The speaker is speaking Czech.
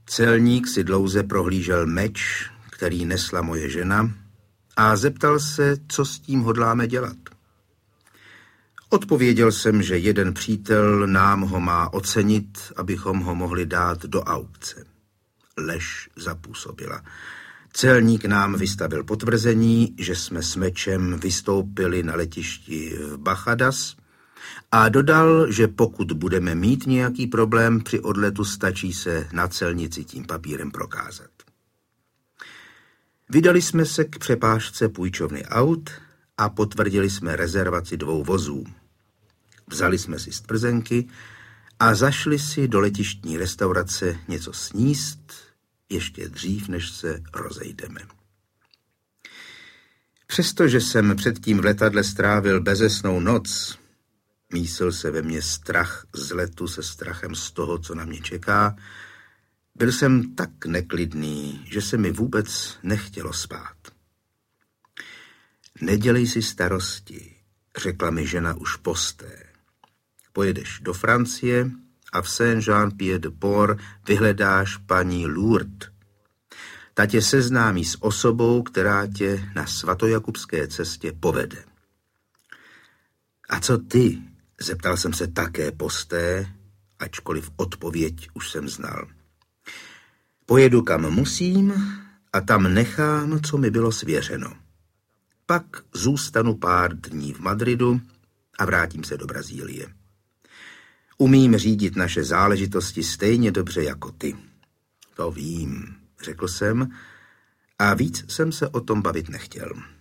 Celník si dlouze prohlížel meč, který nesla moje žena, a zeptal se, co s tím hodláme dělat. Odpověděl jsem, že jeden přítel nám ho má ocenit, abychom ho mohli dát do aukce. Lež zapůsobila. Celník nám vystavil potvrzení, že jsme s mečem vystoupili na letišti v Bachadas a dodal, že pokud budeme mít nějaký problém při odletu, stačí se na celnici tím papírem prokázat. Vydali jsme se k přepážce půjčovny aut a potvrdili jsme rezervaci 2 vozů. Vzali jsme si stvrzenky a zašli si do letištní restaurace něco sníst, ještě dřív, než se rozejdeme. Přestože jsem předtím v letadle strávil bezesnou noc, mísil se ve mně strach z letu se strachem z toho, co na mě čeká, byl jsem tak neklidný, že se mi vůbec nechtělo spát. Nedělej si starosti, řekla mi žena už posté. Pojedeš do Francie a v Saint-Jean-Pied-de-Port vyhledáš paní Lourdes. Ta tě seznámí s osobou, která tě na svatojakubské cestě povede. A co ty? Zeptal jsem se také posté, ačkoliv odpověď už jsem znal. Pojedu kam musím a tam nechám, co mi bylo svěřeno. Pak zůstanu pár dní v Madridu a vrátím se do Brazílie. Umím řídit naše záležitosti stejně dobře jako ty. To vím, řekl jsem, a víc jsem se o tom bavit nechtěl.